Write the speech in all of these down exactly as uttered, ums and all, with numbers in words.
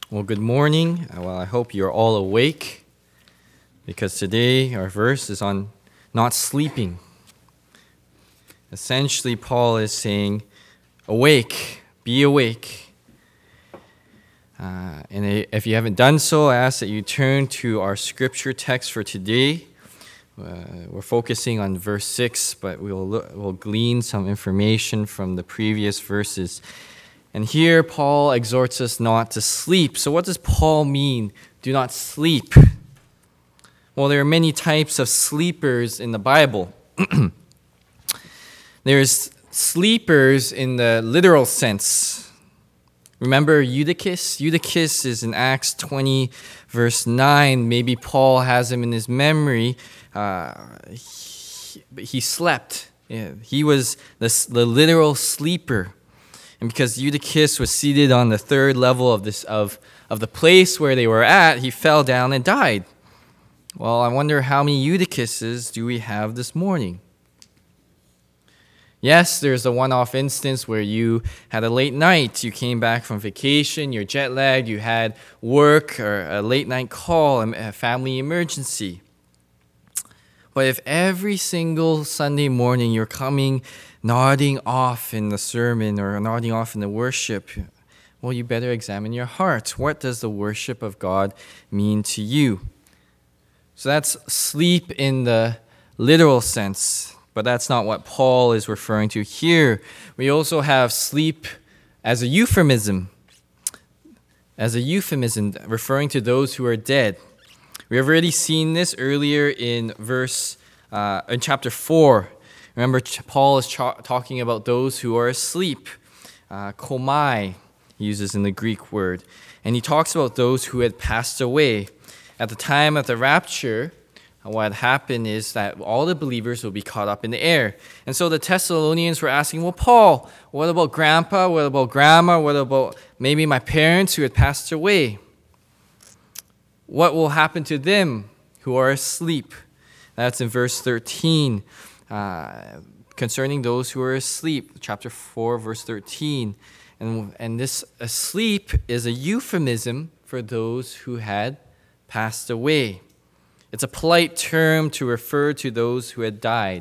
Well, good morning. Uh, Well, I hope you're all awake because today our verse is on not sleeping. Essentially, Paul is saying, awake, be awake. Uh, and i- if you haven't done so, I ask that you turn to our scripture text for today. Uh, we're focusing on verse six, but we'll, look, we'll glean some information from the previous verses. And here, Paul exhorts us not to sleep. So, what does Paul mean, do not sleep? Well, there are many types of sleepers in the Bible. There's sleepers in the literal sense. Remember Eutychus? Eutychus is in Acts twenty, verse nine. Maybe Paul has him in his memory. Uh, he, he slept. Yeah, he was the, the literal sleeper. And because Eutychus was seated on the third level of this of, of the place where they were at, he fell down and died. Well, I wonder how many Eutychuses do we have this morning? Yes, there's a one-off instance where you had a late night. You came back from vacation, you're jet lagged, you had work or a late night call, a family emergency. But if every single Sunday morning you're coming nodding off in the sermon or nodding off in the worship, well, you better examine your heart. What does the worship of God mean to you? So that's sleep in the literal sense, but that's not what Paul is referring to here. We also have sleep as a euphemism, as a euphemism referring to those who are dead. We have already seen this earlier in verse uh, in chapter four. Remember, Paul is cha- talking about those who are asleep. Uh, komai he uses in the Greek word. And he talks about those who had passed away. At the time of the rapture, what happened is that all the believers will be caught up in the air. And so the Thessalonians were asking, well, Paul, what about grandpa? What about grandma? What about maybe my parents who had passed away? What will happen to them who are asleep? That's in verse thirteen. Uh, concerning those who are asleep, chapter four, verse thirteen. And, and this asleep is a euphemism for those who had passed away. It's a polite term to refer to those who had died.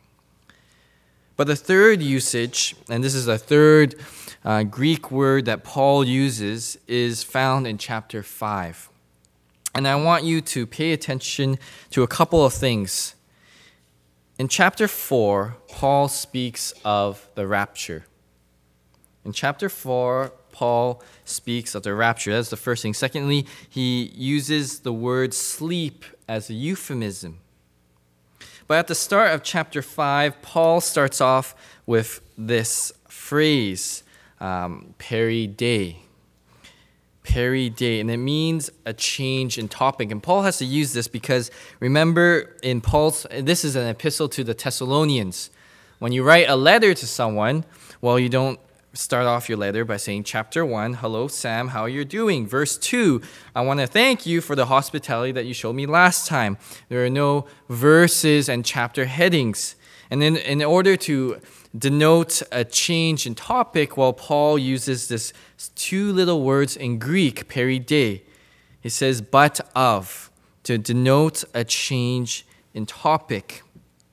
But the third usage, and this is a third uh, Greek word that Paul uses, is found in chapter five. And I want you to pay attention to a couple of things. In chapter four, Paul speaks of the rapture. In chapter four, Paul speaks of the rapture. That's the first thing. Secondly, he uses the word sleep as a euphemism. But at the start of chapter five, Paul starts off with this phrase, um, peride. Peride, and it means a change in topic. And Paul has to use this because, remember, in Paul's, this is an epistle to the Thessalonians. When you write a letter to someone, well, you don't start off your letter by saying, chapter one, hello, Sam, how are you doing? Verse two, I want to thank you for the hospitality that you showed me last time. There are no verses and chapter headings. And then in order to denote a change in topic, well, Paul uses this two little words in Greek, peride. He says, but of, to denote a change in topic.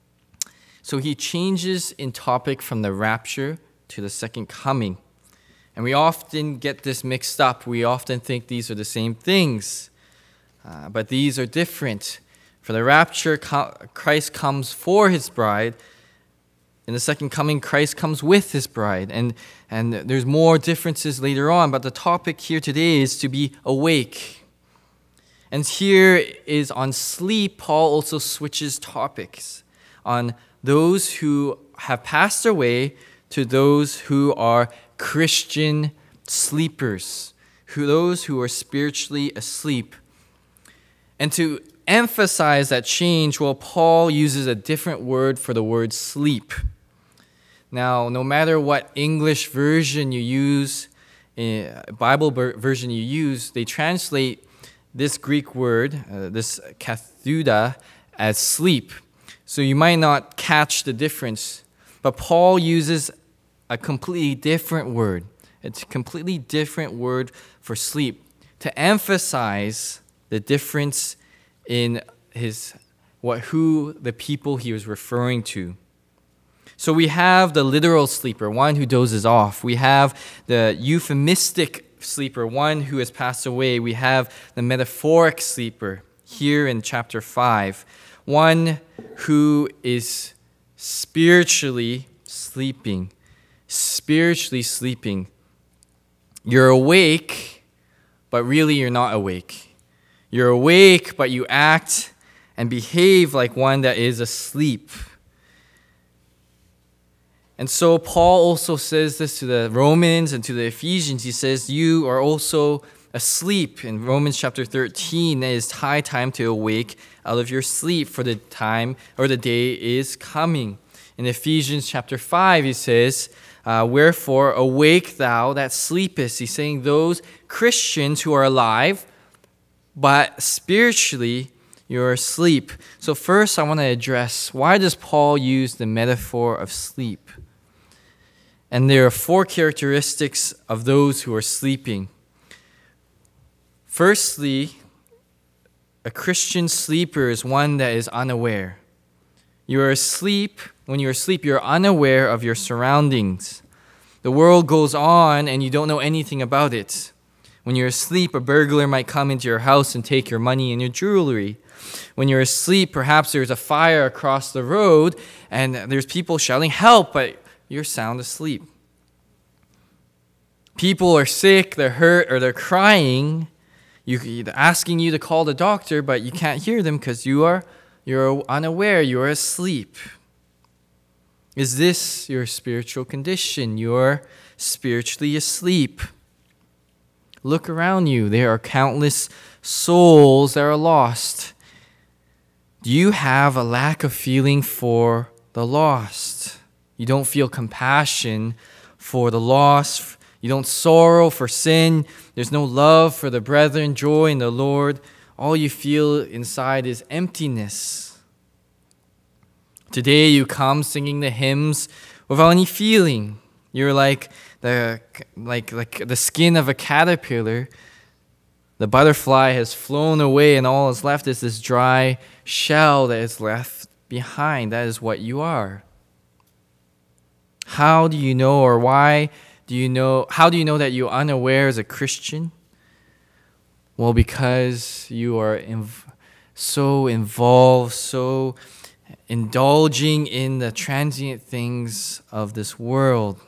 So he changes in topic from the rapture to the second coming. And we often get this mixed up. We often think these are the same things, uh, but these are different. For the rapture, Christ comes for his bride. In the second coming, Christ comes with his bride. And, and there's more differences later on, but the topic here today is to be awake. And here is on sleep, Paul also switches topics on those who have passed away to those who are Christian sleepers, who those who are spiritually asleep. And to emphasize that change, well, Paul uses a different word for the word sleep. Now, no matter what English version you use, Bible version you use, they translate this Greek word, uh, this kathuda, as sleep. So you might not catch the difference. But Paul uses a completely different word. It's a completely different word for sleep. to emphasize the difference in his what who the people he was referring to. So we have the literal sleeper, one who dozes off. We have the euphemistic sleeper, one who has passed away. We have the metaphoric sleeper here in chapter five, one who is spiritually sleeping. Spiritually sleeping. You're awake, but really you're not awake. You're awake, but you act and behave like one that is asleep. And so Paul also says this to the Romans and to the Ephesians. He says, you are also asleep. In Romans chapter thirteen, it is high time to awake out of your sleep, for the time or the day is coming. In Ephesians chapter five, he says, uh, wherefore awake thou that sleepest. He's saying those Christians who are alive, but spiritually you're asleep. So first I want to address, why does Paul use the metaphor of sleep? And there are four characteristics of those who are sleeping. Firstly, a Christian sleeper is one that is unaware. You are asleep. When you're asleep, you're unaware of your surroundings. The world goes on and you don't know anything about it. When you're asleep, a burglar might come into your house and take your money and your jewelry. When you're asleep, perhaps there's a fire across the road and there's people shouting, help, but you're sound asleep. People are sick, they're hurt, or they're crying. You, they're asking you to call the doctor, but you can't hear them because you are you're unaware, you're asleep. Is this your spiritual condition? You're spiritually asleep. Look around you. There are countless souls that are lost. Do you have a lack of feeling for the lost? You don't feel compassion for the lost. You don't sorrow for sin. There's no love for the brethren, joy in the Lord. All you feel inside is emptiness. Today you come singing the hymns without any feeling. You're like the like like the skin of a caterpillar. The butterfly has flown away and all is left is this dry shell that is left behind. That is what you are. How do you know, or why do you know, how do you know that you're unaware as a Christian? Well, because you are inv- so involved, so indulging in the transient things of this world.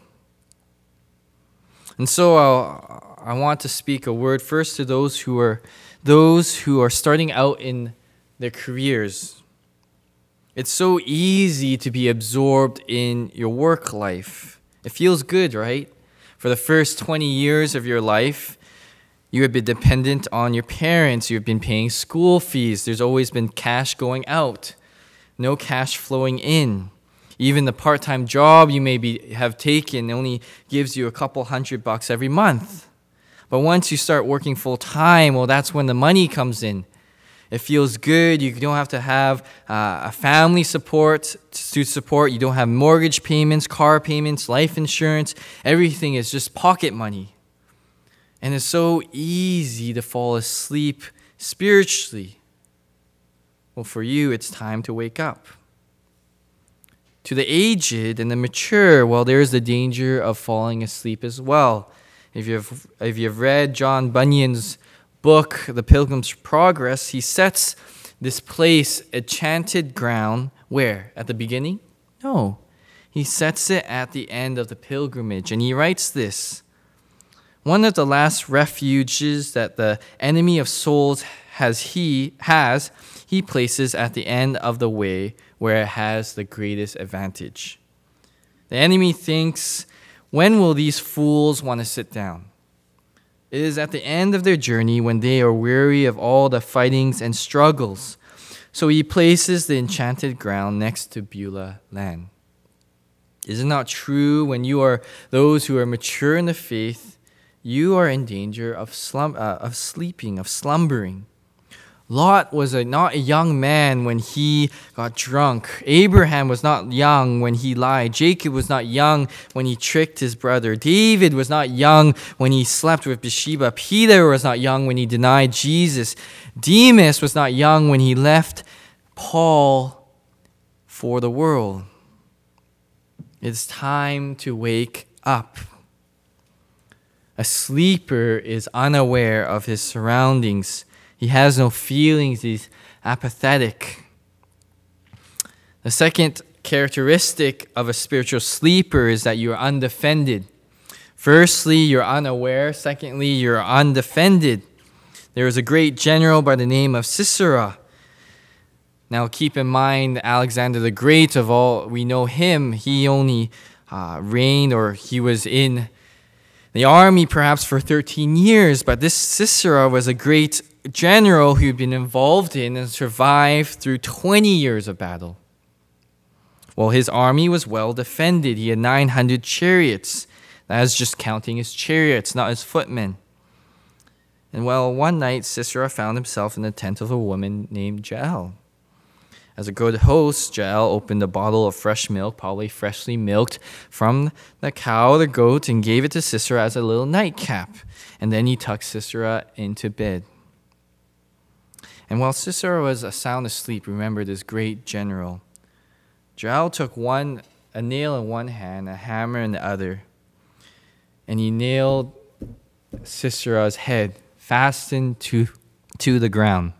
And so I'll, I want to speak a word first to those who are those who are starting out in their careers. It's so easy to be absorbed in your work life. It feels good, right? For the first twenty years of your life, you have been dependent on your parents. You've been paying school fees. There's always been cash going out, no cash flowing in. Even the part-time job you maybe have taken only gives you a couple hundred bucks every month. But once you start working full-time, well, that's when the money comes in. It feels good. You don't have to have uh, a family support to support. You don't have mortgage payments, car payments, life insurance. Everything is just pocket money. And it's so easy to fall asleep spiritually. Well, for you, it's time to wake up. To the aged and the mature, well, there's the danger of falling asleep as well. If you've, if you've read John Bunyan's book, The Pilgrim's Progress, he sets this place, enchanted ground, where? At the beginning? No. He sets it at the end of the pilgrimage, and he writes this: one of the last refuges that the enemy of souls has he has, he places at the end of the way where it has the greatest advantage. The enemy thinks, when will these fools want to sit down? It is at the end of their journey when they are weary of all the fightings and struggles. So he places the enchanted ground next to Beulah land. Is it not true when you are those who are mature in the faith, you are in danger of slum, uh, of sleeping, of slumbering? Lot was a, not a young man when he got drunk. Abraham was not young when he lied. Jacob was not young when he tricked his brother. David was not young when he slept with Bathsheba. Peter was not young when he denied Jesus. Demas was not young when he left Paul for the world. It's time to wake up. A sleeper is unaware of his surroundings. He has no feelings. He's apathetic. The second characteristic of a spiritual sleeper is that you are undefended. Firstly, you're unaware. Secondly, you're undefended. There was a great general by the name of Sisera. Now keep in mind, Alexander the Great, of all we know him, he only uh, reigned, or he was in the army perhaps for thirteen years, but this Sisera was a great general who had been involved in and survived through twenty years of battle. Well, his army was well defended. He had nine hundred chariots. That is just counting his chariots, not his footmen. And well, one night Sisera found himself in the tent of a woman named Jael. As a good host, Jael opened a bottle of fresh milk, probably freshly milked from the cow or the goat, and gave it to Sisera as a little nightcap. And then he tucked Sisera into bed. And while Sisera was sound asleep, remember this great general, Jael took one a nail in one hand, a hammer in the other, and he nailed Sisera's head fastened to, to the ground.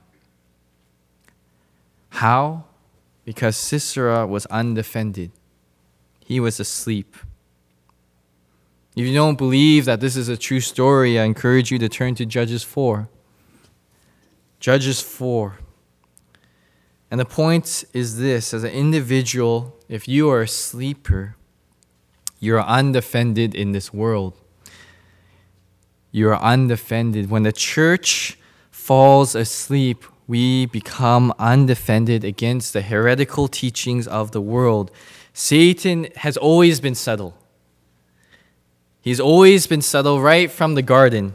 How? Because Sisera was undefended. He was asleep. If you don't believe that this is a true story, I encourage you to turn to Judges four. Judges four. And the point is this: as an individual, if you are a sleeper, you are undefended in this world. You are undefended. When the church falls asleep, we become undefended against the heretical teachings of the world. Satan has always been subtle. He's always been subtle right from the garden.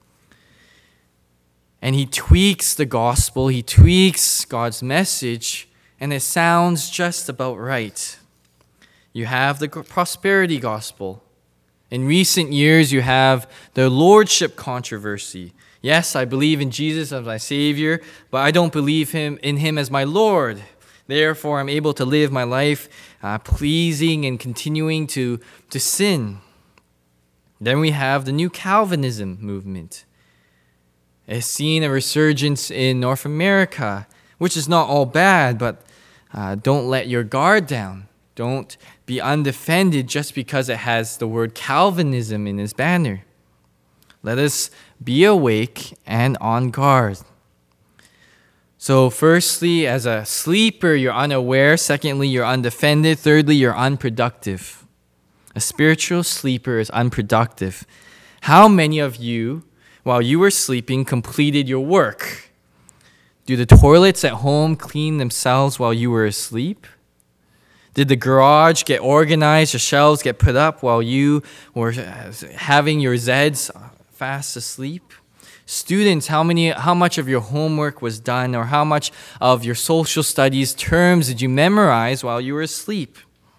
And he tweaks the gospel, he tweaks God's message, and it sounds just about right. You have the prosperity gospel. In recent years, you have the lordship controversy. Yes, I believe in Jesus as my Savior, but I don't believe him in him as my Lord. Therefore, I'm able to live my life uh, pleasing and continuing to, to sin. Then we have the new Calvinism movement. It's seen a resurgence in North America, which is not all bad, but uh, don't let your guard down. Don't be undefended just because it has the word Calvinism in its banner. Let us be awake and on guard. So firstly, as a sleeper, you're unaware. Secondly, you're undefended. Thirdly, you're unproductive. A spiritual sleeper is unproductive. How many of you, while you were sleeping, completed your work? Do the toilets at home clean themselves while you were asleep? Did the garage get organized, the shelves get put up while you were having your Zeds fast asleep? Students, how many, how much of your homework was done, or how much of your social studies terms did you memorize while you were asleep?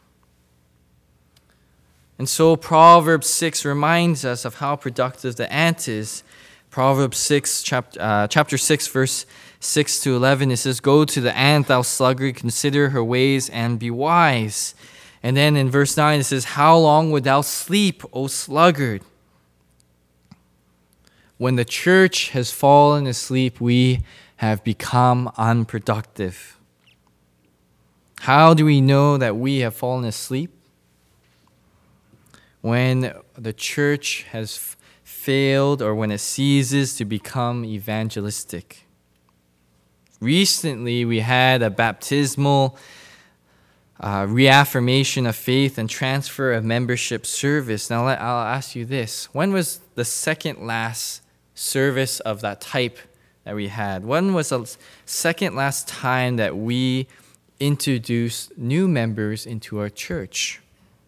And so Proverbs six reminds us of how productive the ant is. Proverbs six, chapter, uh, chapter six, verse six to eleven, it says, "Go to the ant, thou sluggard, consider her ways and be wise." And then in verse nine, it says, "How long would thou sleep, O sluggard?" When the church has fallen asleep, we have become unproductive. How do we know that we have fallen asleep? When the church has f- failed, or when it ceases to become evangelistic. Recently, we had a baptismal uh, reaffirmation of faith and transfer of membership service. Now, I'll ask you this. When was the second last service of that type that we had? When was the second last time that we introduced new members into our church?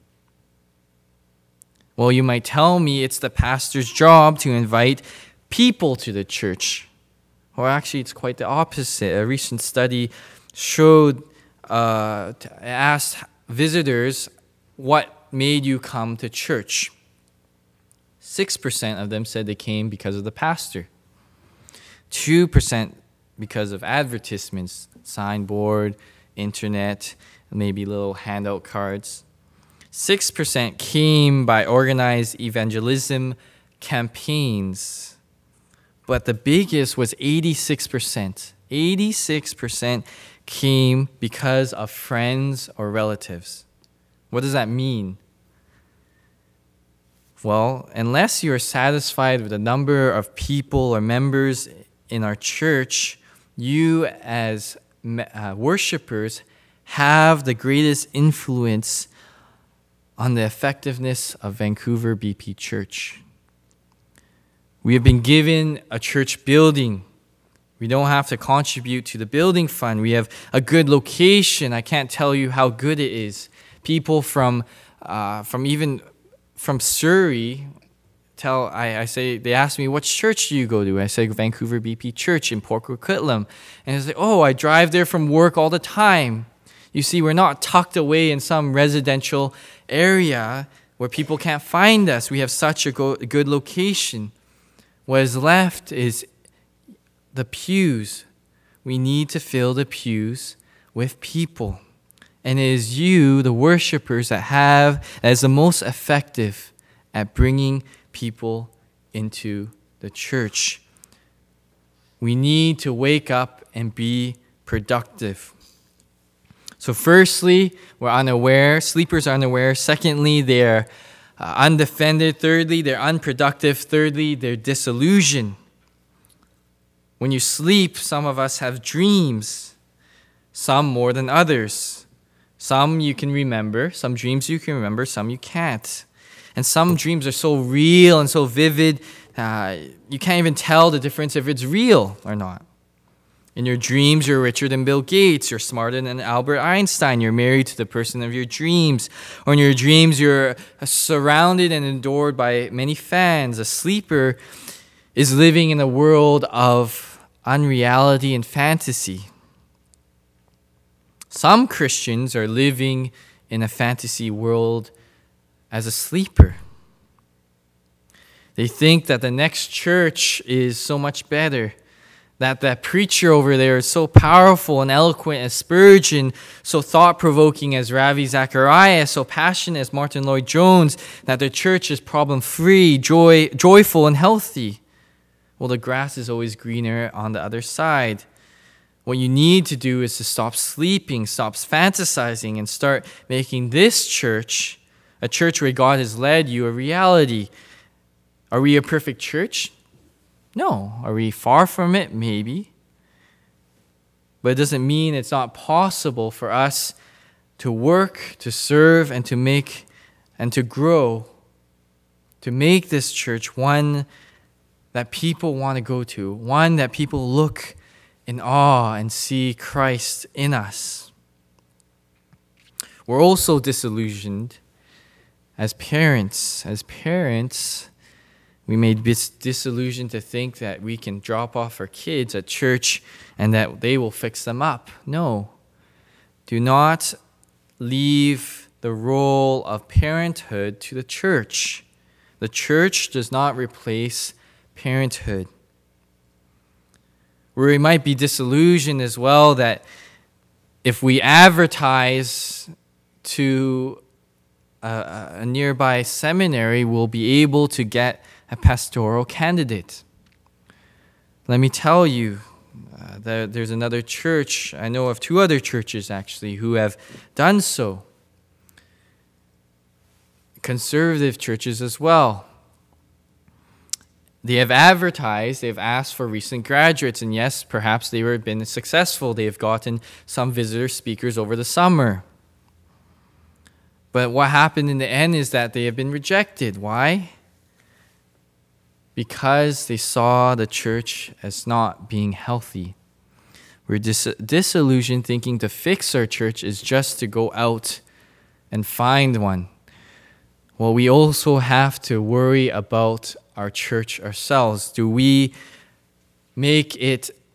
Well, you might tell me it's the pastor's job to invite people to the church. Or actually, it's quite the opposite. A recent study showed, uh, asked visitors, what made you come to church? six percent of them said they came because of the pastor. two percent because of advertisements, signboard, internet, maybe little handout cards. six percent came by organized evangelism campaigns. But the biggest was eighty-six percent. eighty-six percent came because of friends or relatives. What does that mean? Well, unless you are satisfied with the number of people or members in our church, you as uh, worshipers have the greatest influence on the effectiveness of Vancouver B P Church. We have been given a church building. We don't have to contribute to the building fund. We have a good location. I can't tell you how good it is. People from uh, from even from Surrey tell I, I say they ask me, what church do you go to? I say Vancouver B P Church in Port Coquitlam. And they say, oh, I drive there from work all the time. You see, we're not tucked away in some residential area where people can't find us. We have such a go- good location. What is left is the pews. We need to fill the pews with people. And it is you, the worshipers, that have that is the most effective at bringing people into the church. We need to wake up and be productive. So firstly, we're unaware. Sleepers are unaware. Secondly, they're uh, undefended. Thirdly, they're unproductive. Thirdly, they're disillusioned. When you sleep, some of us have dreams, some more than others. Some you can remember, some dreams you can remember, some you can't. And some dreams are so real and so vivid, uh, you can't even tell the difference if it's real or not. In your dreams, you're richer than Bill Gates, you're smarter than Albert Einstein, you're married to the person of your dreams. Or in your dreams, you're surrounded and adored by many fans. A sleeper is living in a world of unreality and fantasy. Some Christians are living in a fantasy world as a sleeper. They think that the next church is so much better, that that preacher over there is so powerful and eloquent as Spurgeon, so thought-provoking as Ravi Zacharias, so passionate as Martin Lloyd-Jones, that the church is problem-free, joy, joyful, and healthy. Well, the grass is always greener on the other side. What you need to do is to stop sleeping, stop fantasizing, and start making this church, a church where God has led you, a reality. Are we a perfect church? No. Are we far from it? Maybe. But it doesn't mean it's not possible for us to work, to serve, and to make and to grow, to make this church one that people want to go to, one that people look in awe and see Christ in us. We're also disillusioned as parents. As parents, we may be disillusioned to think that we can drop off our kids at church and that they will fix them up. No. Do not leave the role of parenthood to the church. The church does not replace parenthood. Where we might be disillusioned as well that if we advertise to a, a nearby seminary, we'll be able to get a pastoral candidate. Let me tell you, uh, there, there's another church, I know of two other churches actually, who have done so. Conservative churches as well. They have advertised, they've asked for recent graduates, and yes, perhaps they have been successful. They have gotten some visitor speakers over the summer. But what happened in the end is that they have been rejected. Why? Because they saw the church as not being healthy. We're dis- disillusioned thinking to fix our church is just to go out and find one. Well, we also have to worry about our church ourselves. Do we make it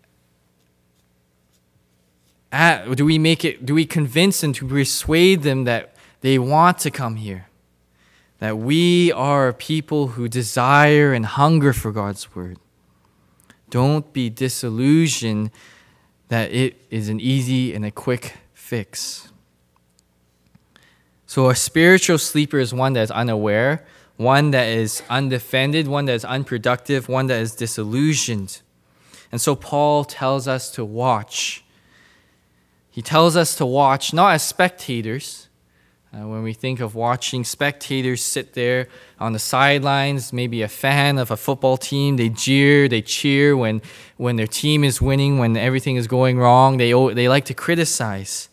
at, do we make it, do we convince them to persuade them that they want to come here? That we are a people who desire and hunger for God's word. Don't be disillusioned that it is an easy and a quick fix. So a spiritual sleeper is one that is unaware, one that is undefended, one that is unproductive, one that is disillusioned. And so Paul tells us to watch. He tells us to watch not as spectators. Uh, when we think of watching, spectators sit there on the sidelines, maybe a fan of a football team. They jeer, they cheer when, when their team is winning, when everything is going wrong. They, they like to criticize.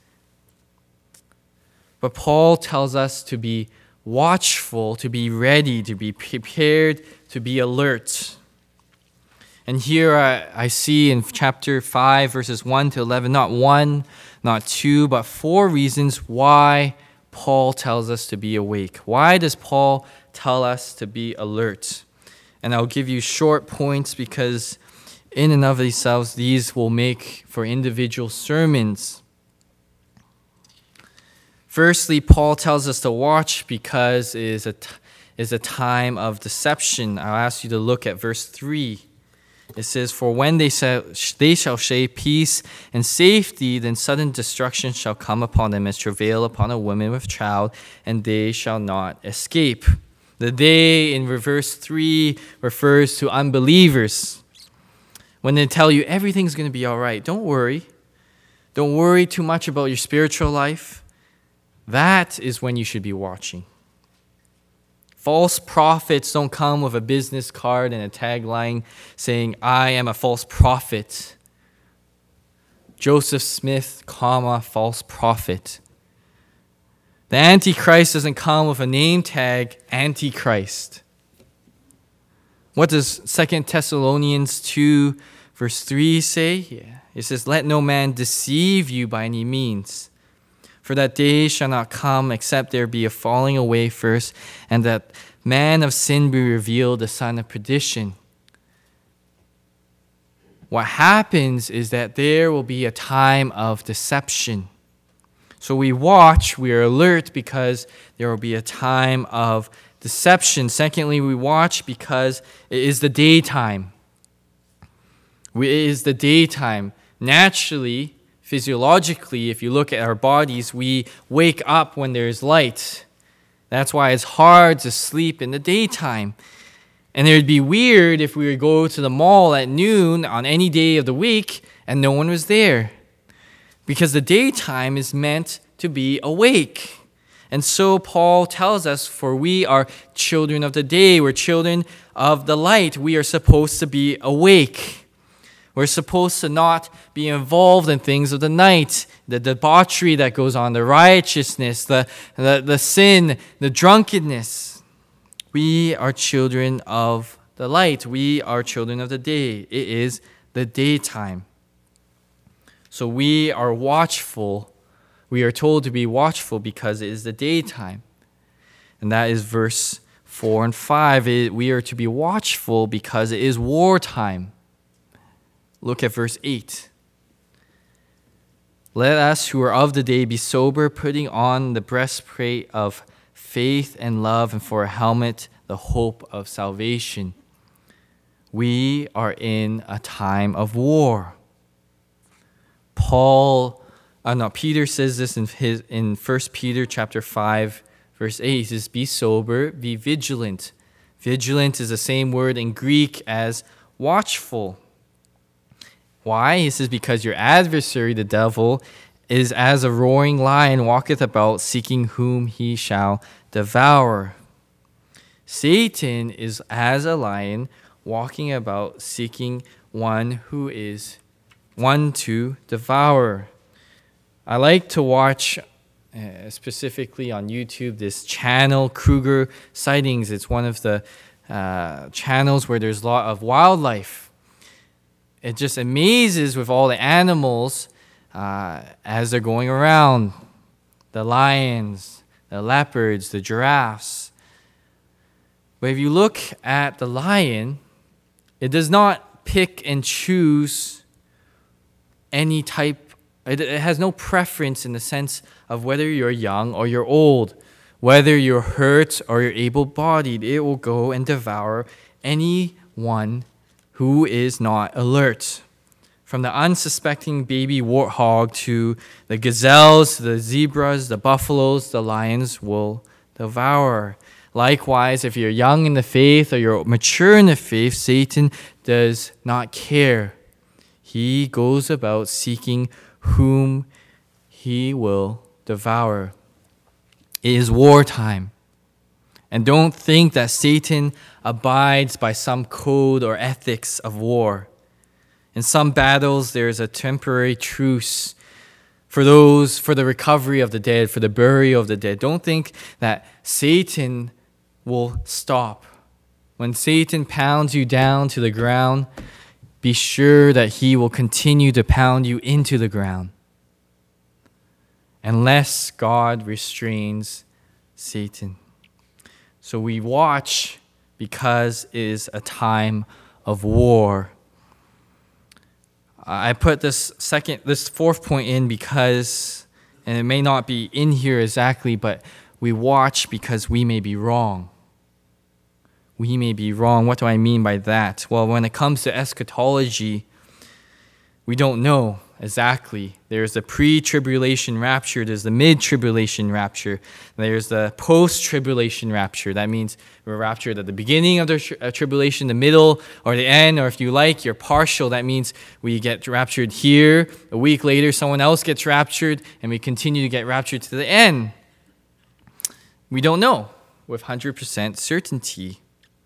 But Paul tells us to be watchful, to be ready, to be prepared, to be alert. And here I, I see in chapter five, verses one to eleven, not one, not two, but four reasons why Paul tells us to be awake. Why does Paul tell us to be alert? And I'll give you short points because in and of themselves, these will make for individual sermons. Firstly, Paul tells us to watch because it is a, is a time of deception. I'll ask you to look at verse three. It says, "For when they shall, they shall say peace and safety, then sudden destruction shall come upon them as travail upon a woman with child, and they shall not escape." The "they" in verse three refers to unbelievers. When they tell you everything's going to be all right, don't worry. Don't worry too much about your spiritual life. That is when you should be watching. False prophets don't come with a business card and a tagline saying, "I am a false prophet." Joseph Smith, comma, false prophet. The Antichrist doesn't come with a name tag, Antichrist. What does Second Thessalonians two, verse three say? Yeah. It says, "Let no man deceive you by any means. For that day shall not come except there be a falling away first, and that man of sin be revealed, the son of perdition." What happens is that there will be a time of deception. So we watch, we are alert because there will be a time of deception. Secondly, we watch because it is the daytime. It is the daytime. Naturally, physiologically, if you look at our bodies, we wake up when there's light. That's why it's hard to sleep in the daytime. And it would be weird if we would go to the mall at noon on any day of the week and no one was there. Because the daytime is meant to be awake. And so Paul tells us, for we are children of the day, we're children of the light. We are supposed to be awake. We're supposed to not be involved in things of the night, the debauchery that goes on, the riotousness, the, the, the sin, the drunkenness. We are children of the light. We are children of the day. It is the daytime. So we are watchful. We are told to be watchful because it is the daytime. And that is verse four and five. It, we are to be watchful because it is wartime. Look at verse eight. "Let us who are of the day be sober, putting on the breastplate of faith and love, and for a helmet, the hope of salvation." We are in a time of war. Paul, uh, no, Peter says this in his in First Peter chapter five, verse eight. He says, "Be sober, be vigilant." Vigilant is the same word in Greek as watchful. Why? He says, "Because your adversary, the devil, is as a roaring lion, walketh about, seeking whom he shall devour." Satan is as a lion, walking about, seeking one who is one to devour. I like to watch, uh, specifically on YouTube, this channel, Kruger Sightings. It's one of the uh, channels where there's a lot of wildlife. It just amazes with all the animals uh, as they're going around. The lions, the leopards, the giraffes. But if you look at the lion, it does not pick and choose any type It, it has no preference in the sense of whether you're young or you're old, whether you're hurt or you're able-bodied. It will go and devour anyone who is not alert. From the unsuspecting baby warthog to the gazelles, the zebras, the buffaloes, the lions will devour. Likewise, if you're young in the faith or you're mature in the faith, Satan does not care. He goes about seeking whom he will devour. It is wartime. And don't think that Satan abides by some code or ethics of war. In some battles, there is a temporary truce for those, for the recovery of the dead, for the burial of the dead. Don't think that Satan will stop. When Satan pounds you down to the ground, be sure that he will continue to pound you into the ground, unless God restrains Satan. So we watch because it is a time of war. I put this second, this fourth point in because, and it may not be in here exactly, but we watch because we may be wrong. We may be wrong. What do I mean by that? Well, when it comes to eschatology, we don't know exactly. There's the pre-tribulation rapture, there's the mid-tribulation rapture, there's the post-tribulation rapture. That means we're raptured at the beginning of the tri- uh, tribulation, the middle, or the end, or if you like, you're partial. That means we get raptured here, a week later someone else gets raptured, and we continue to get raptured to the end. We don't know with one hundred percent certainty.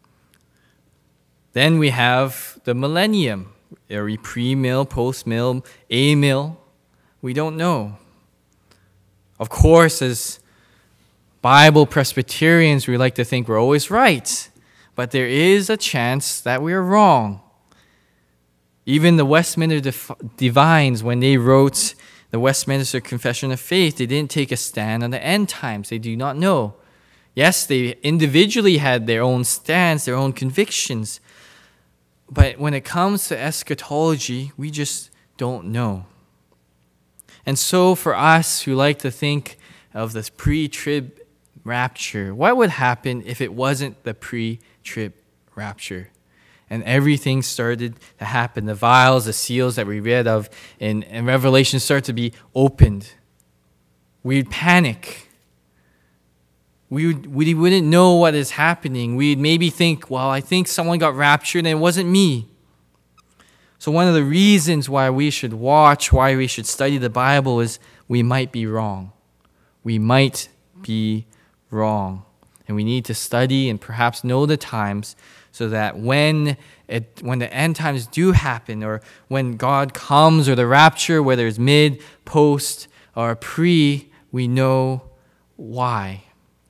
Then we have the millennium. Are we pre-mill, post-mill, a-mill? We don't know. Of course, as Bible Presbyterians, we like to think we're always right. But there is a chance that we're wrong. Even the Westminster Divines, when they wrote the Westminster Confession of Faith, they didn't take a stand on the end times. They do not know. Yes, they individually had their own stance, their own convictions. But when it comes to eschatology, we just don't know. And so for us who like to think of this pre-trib rapture, what would happen if it wasn't the pre-trib rapture? And everything started to happen. The vials, the seals that we read of in, in Revelation start to be opened. We'd panic. We, would, we wouldn't know what is happening. We'd maybe think, well, I think someone got raptured and it wasn't me. So one of the reasons why we should watch, why we should study the Bible is we might be wrong. We might be wrong. And we need to study and perhaps know the times so that when it, when the end times do happen, or when God comes, or the rapture, whether it's mid, post, or pre, we know why.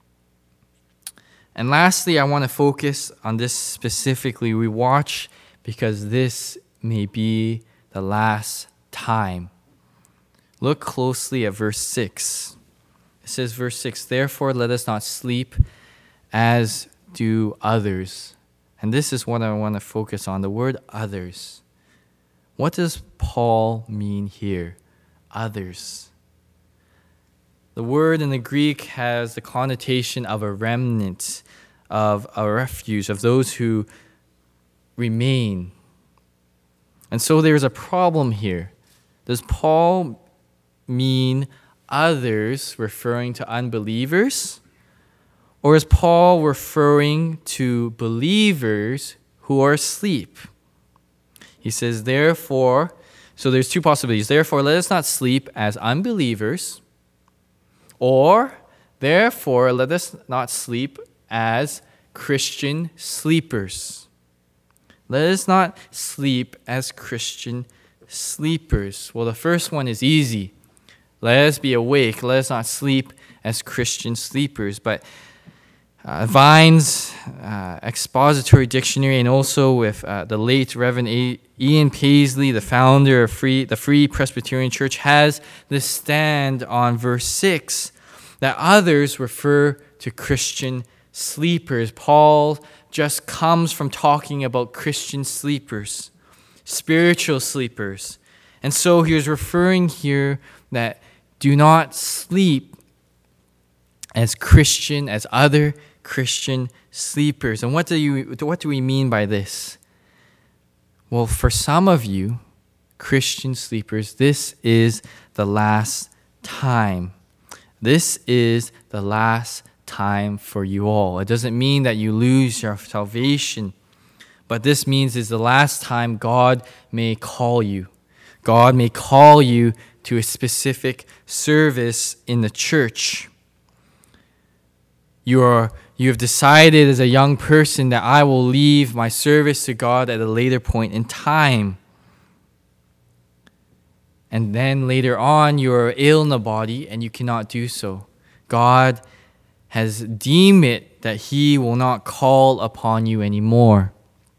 And lastly, I want to focus on this specifically. We watch because this may be the last time. Look closely at verse six. It says, verse six, therefore let us not sleep as do others. And this is what I want to focus on, the word others. What does Paul mean here? Others. The word in the Greek has the connotation of a remnant, of a refuge, of those who remain. And so there's a problem here. Does Paul mean others referring to unbelievers? Or is Paul referring to believers who are asleep? He says, therefore, so there's two possibilities. Therefore, let us not sleep as unbelievers, or, therefore, let us not sleep as Christian sleepers. Let us not sleep as Christian sleepers. Well, the first one is easy. Let us be awake. Let us not sleep as Christian sleepers. But uh, Vine's uh, Expository Dictionary, and also with uh, the late Reverend A- Ian Paisley, the founder of Free, the Free Presbyterian Church, has this stand on verse six that others refer to Christian sleepers. Paul just comes from talking about Christian sleepers, spiritual sleepers. And so he was referring here that do not sleep as Christian, as other Christian sleepers. And what do you what do we mean by this? Well, for some of you, Christian sleepers, this is the last time. This is the last time for you all. It doesn't mean that you lose your salvation, but this means it's the last time God may call you. God may call you to a specific service in the church. You are you have decided as a young person that I will leave my service to God at a later point in time. And then later on, you are ill in the body and you cannot do so. God has deemed it that He will not call upon you anymore.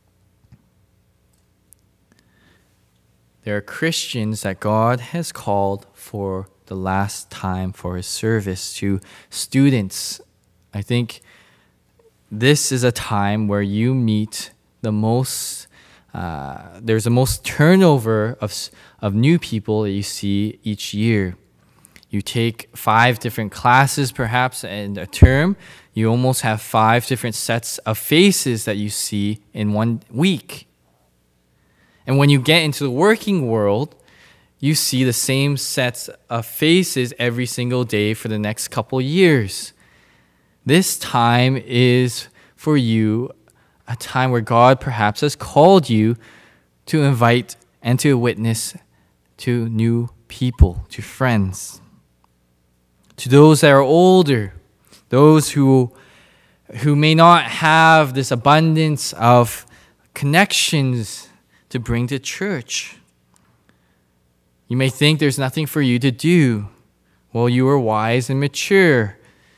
There are Christians that God has called for the last time for His service. To students, I think this is a time where you meet the most, uh, there's the most turnover of, of new people that you see each year. You take five different classes perhaps in a term. You almost have five different sets of faces that you see in one week. And when you get into the working world, you see the same sets of faces every single day for the next couple years. This time is for you a time where God perhaps has called you to invite and to witness to new people, to friends. To those that are older, those who, who may not have this abundance of connections to bring to church. You may think there's nothing for you to do. Well, you are wise and mature.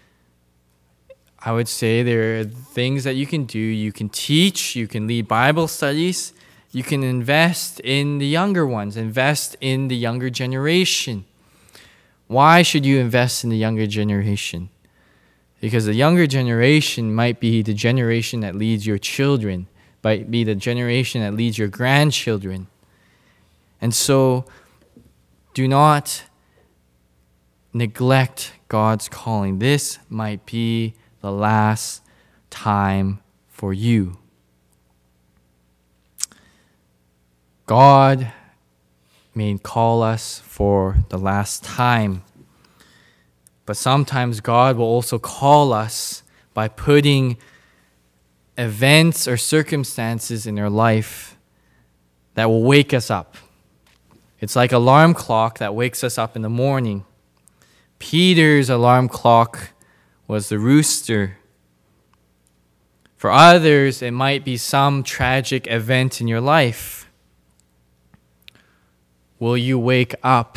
I would say there are things that you can do. You can teach, you can lead Bible studies, you can invest in the younger ones, invest in the younger generation. Why should you invest in the younger generation? Because the younger generation might be the generation that leads your children, might be the generation that leads your grandchildren. And so, do not neglect God's calling. This might be the last time for you. God may call us for the last time, but sometimes God will also call us by putting events or circumstances in our life that will wake us up. It's like an alarm clock that wakes us up in the morning. Peter's alarm clock was the rooster. For others, it might be some tragic event in your life. Will you wake up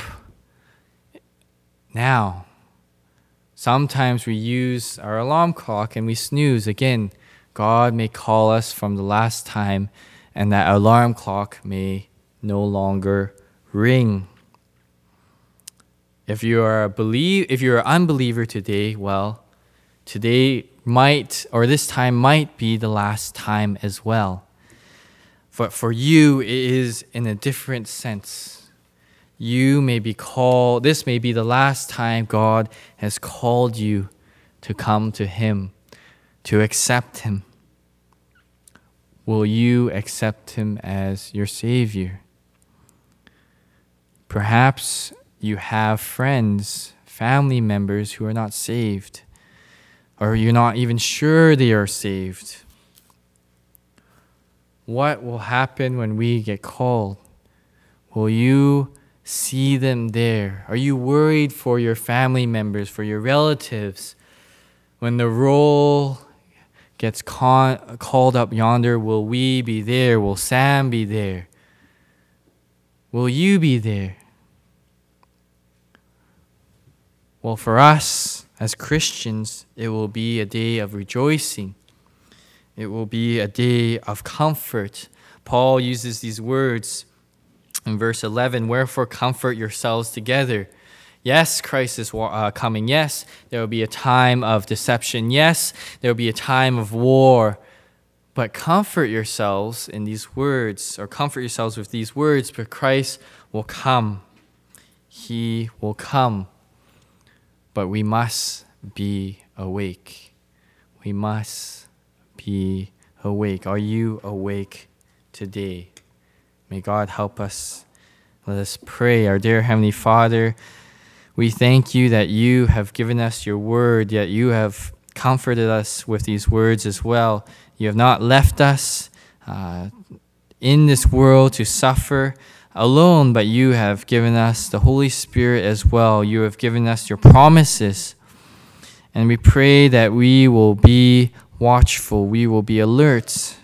now? Sometimes we use our alarm clock and we snooze. Again, God may call us from the last time, and that alarm clock may no longer ring. If you are a believe, if you're an unbeliever today, well, today might, or this time might be the last time as well. But for you, it is in a different sense. You may be called, this may be the last time God has called you to come to Him, to accept Him. Will you accept Him as your Savior? Perhaps you have friends, family members who are not saved, or you're not even sure they are saved. What will happen when we get called? Will you see them there? Are you worried for your family members, for your relatives? When the roll gets con- called up yonder, will we be there? Will Sam be there? Will you be there? Well, for us as Christians, it will be a day of rejoicing. It will be a day of comfort. Paul uses these words in verse eleven, "Wherefore comfort yourselves together." Yes, Christ is uh, coming. Yes, there will be a time of deception. Yes, there will be a time of war. But comfort yourselves in these words, or comfort yourselves with these words, for Christ will come. He will come. But we must be awake. We must be awake. Are you awake today? May God help us. Let us pray. Our dear Heavenly Father, we thank you that you have given us your word, yet you have comforted us with these words as well. You have not left us uh, in this world to suffer alone, but you have given us the Holy Spirit as well. You have given us your promises. And we pray that we will be watchful, we will be alert.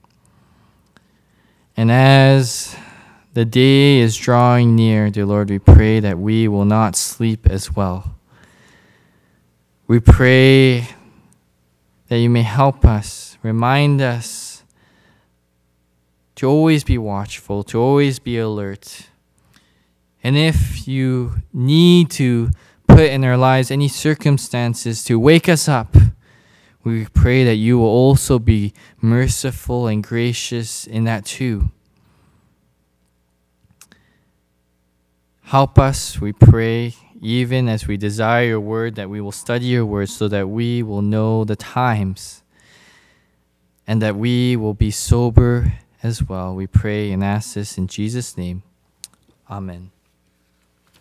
And as the day is drawing near, dear Lord, we pray that we will not sleep as well. We pray that you may help us, remind us to always be watchful, to always be alert. And if you need to put in our lives any circumstances to wake us up, we pray that you will also be merciful and gracious in that too. Help us, we pray, even as we desire your word, that we will study your word so that we will know the times and that we will be sober as well. We pray and ask this in Jesus' name. Amen.